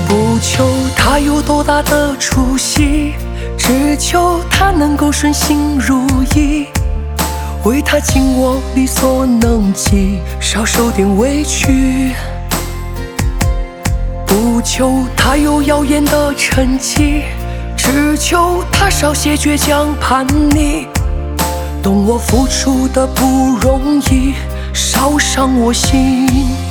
不求他有多大的出息，只求他能够顺心如意。为他尽我力所能及，少受点委屈。不求他有耀眼的成绩，只求他少些倔强叛逆。懂我付出的不容易，少伤我心。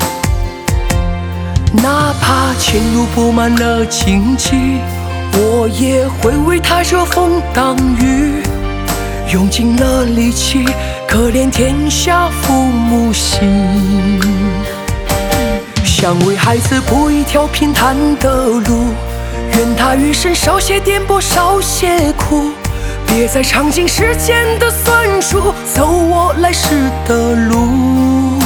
哪怕前路布满了荆棘，我也会为他遮风挡雨。用尽了力气，可怜天下父母心。想为孩子铺一条平坦的路，愿他余生少些颠簸，少些苦。别再尝尽世间的酸楚，走我来时的路。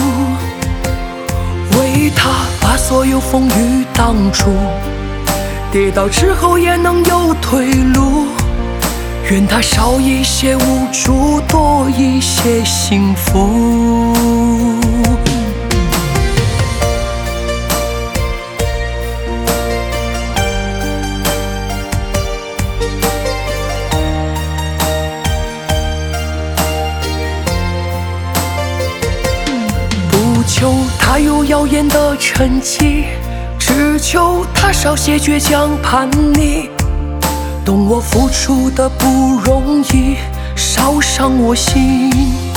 为他把所有风雨挡住，跌倒之后也能有退路。愿他少一些无助，多一些幸福。不求他有耀眼的成绩，只求他少些倔强叛逆。懂我付出的不容易，少伤我心。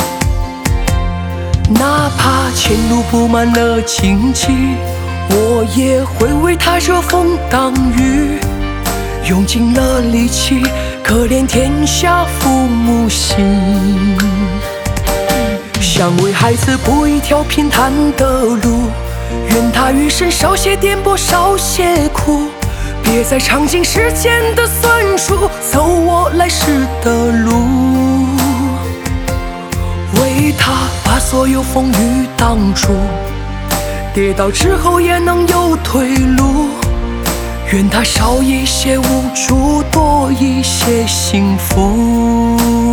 哪怕前路布满了荆棘，我也会为他遮风挡雨。用尽了力气，可怜天下父母心。想为孩子铺一条平坦的路，愿他余生少些颠簸，少些苦。别再尝尽世间的酸楚，走我来时的路。为他把所有风雨挡住，跌倒之后也能有退路。愿他少一些无助，多一些幸福。